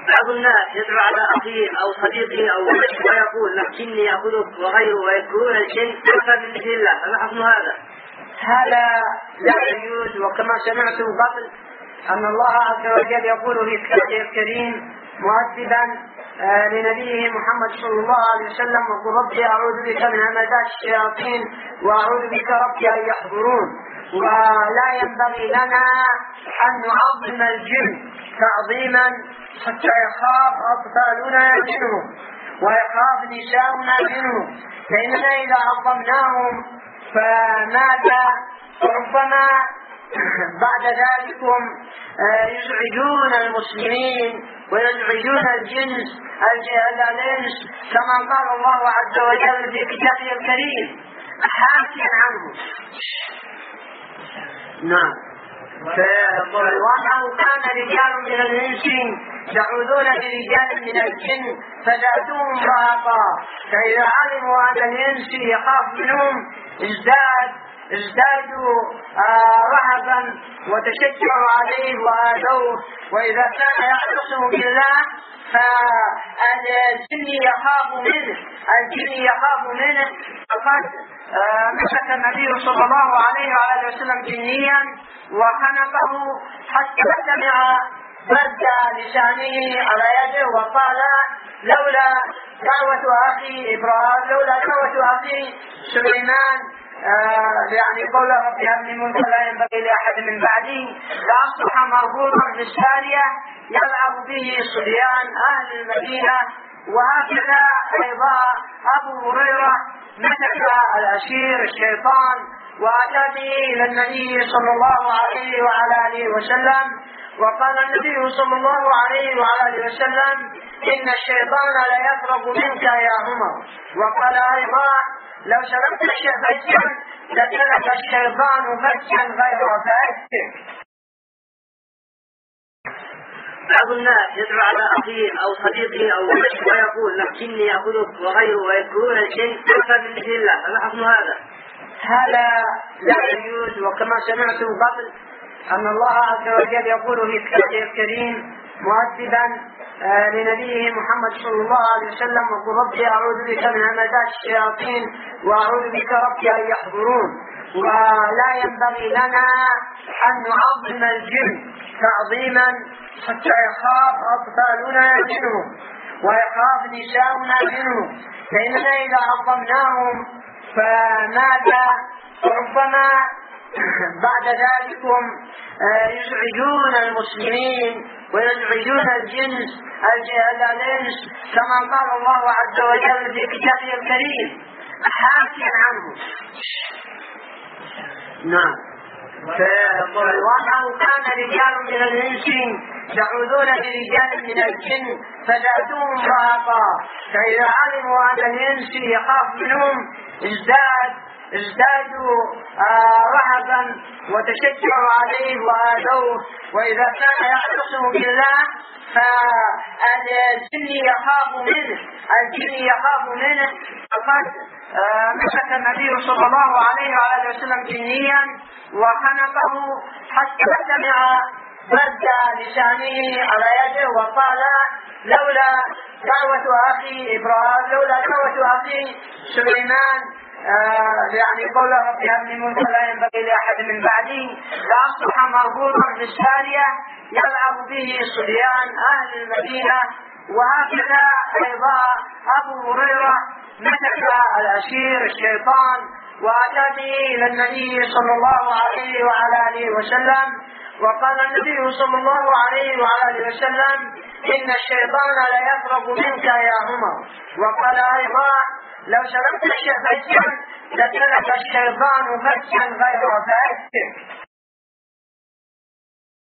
بعض الناس يدعو على أخيه أو صديقه أو ولده ويقول لكني يأخذك وغيره ويذكرون الجن أكثر من ذكر الله، فما حكم هذا؟ هذا لا يجوز. وكما سمعتم قبل أن الله عز وجل يقول في كتابه الكريم مؤدبا لنبيه محمد صلى الله عليه وسلم: وقل ربي أعوذ بك من همزات الشياطين وأعوذ بك ربي أن يحضرون. ولا ينبغي لنا أن نعظم الجن تعظيما حتى يخاف أطفالنا منهم ويخاف نساؤنا منهم، فإننا إذا عظمناهم فماذا؟ ربما بعد ذلك يزعجون المسلمين ويزعجون الجنس الإنس، كما قال الله عز وجل في كتابه الكريم حاكيا عنه. نعم. وأنه كان رجال من الإنس يعوذون برجال من الجن فزادوهم رهقا، فإذا علموا أن الإنس يخاف منهم ازدادوا رهبا وتشجعوا عليه وآذوه. وإذا كان يعتصم بالله فالجن يخاف منه. فقد مسك النبي صلى الله عليه وآله وسلم جنيا وخنقه حتى سمع برد لسانه على يده وقال: لولا دعوة أخي سليمان، يعني قول رب هب لي ملكا لا ينبغي لأحد من بعدي، لأصبح مربوطا بالسارية يلعب به صبيان أهل المدينة. وهكذا أيضا أبو هريرة مسك الأسير الشيطان وأتى به إلى النبي صلى الله عليه وعلى آله وسلم، وقال النبي صلى الله عليه وعلى آله وسلم: إن الشيطان ليهرب منك يا عمر. وقال أيضا: لو سلكت فجا لسلك الشيطان فجا غير فجك. بعض الناس يدعو على أخيه أو صديقه أو ولده ويقول لكني يأخذك وغيره ويذكرون الجن أكثر من ذكر الله، فما حكم هذا؟ هذا لا يجوز. وكما سمعتم قبل أن الله عز وجل يقول في كتابه الكريم مؤدبا لنبيه محمد صلى الله عليه وسلم: وقل ربي أعوذ بك من همزات الشياطين وأعوذ بك ربي أن يحضرون. ولا ينبغي لنا أن نعظم الجن تعظيما حتى يخاف أطفالنا منهم ويخاف نساؤنا منهم، فإننا إذا عظمناهم فماذا؟ ربما بعد ذلك يزعجون المسلمين ويزعجون الجنس الإنس، كما قال الله عز وجل في كتابه الكريم حاكيا عنه. نعم. وأنه كان رجال من الإنس يعوذون برجال من الجن فزادوهم رهقا، فإذا علموا أن الإنس يخاف منهم ازدادوا رهبا وتشجعوا عليه وآذوه. وإذا كان يعتصم بالله فالجن يخاف منه. فقد مسك النبي صلى الله عليه وآله وسلم جنيا وخنقه حتى سمع برد لسانه على يده وقال: لولا دعوة أخي سليمان، يعني قول رب هب لي ملكا لا ينبغي لأحد من بعدي، لأصبح مربوطا بالسارية يلعب به صبيان أهل المدينة. وهكذا أيضا أبو هريرة مسك الأسير الشيطان وأتى به إلى النبي صلى الله عليه وعلى آله وسلم، وقال النبي صلى الله عليه وعلى آله وسلم: إن الشيطان ليهرب منك يا عمر. وقال أيضا: لو سلكت فجا لسلك الشيطان فجا غير فجك.